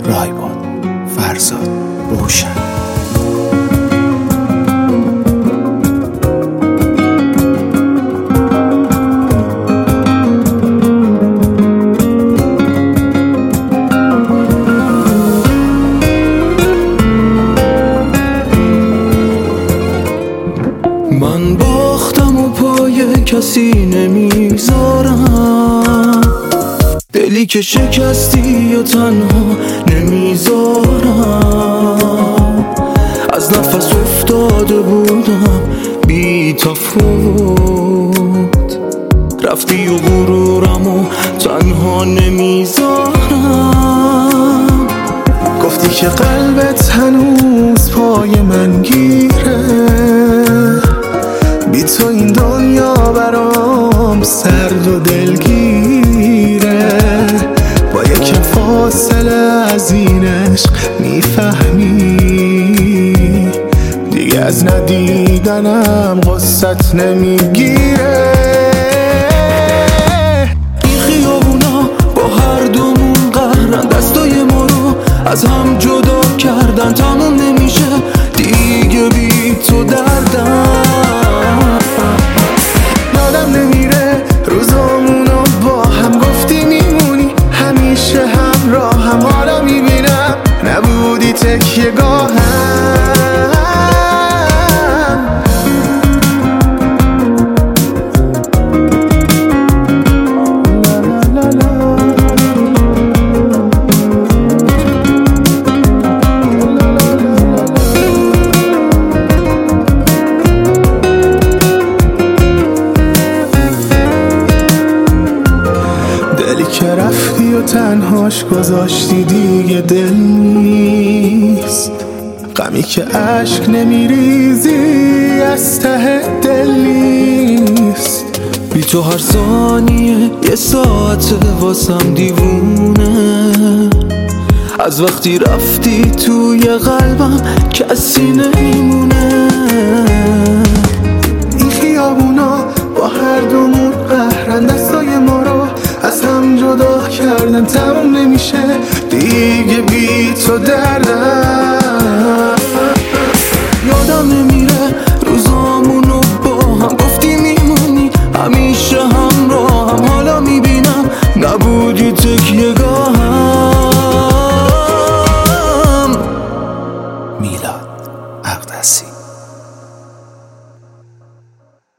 رایبان، فرزاد، روشن. من باختم و پای کسی نمیذارم، دلی که شکستی و تنها نمیذارم. از نفس افتاده بودم بی تفاوت، رفتی و غرورم و تنها نمیذارم. گفتی که قلبت هنوز پای من گیره، بی تو این دنیا برام سرد و دلگیره. با یک فاصله از این عشق میفهمی دیگه از ندیدنم غصت نمیگیره. این خیابونا با هر دومون قهرن، دستای ما رو از هم جدا کردن. تموم نمیشه دیگه بی تو دردم، یادم نمیره روزامونو با هم گفتی میمونی همیشه همراهم. حالا میبینم نبودی تکیه گاهم. دلی که رفتی و تنهاش گذاشتی دیگه دل نیست، غمی که عشق نمیریزی از ته دل نیست. بی تو هر ثانیه یه ساعت واسم دیوونه، از وقتی رفتی توی قلبم کسی نمیمونه. این خیابونا با هر دومون قهرن، دستای ما رو از هم جدا کردن. تموم نمیشه دیگه بی تو دردم، یادم نمیره روزامونو با هم گفتی میمونی همیشه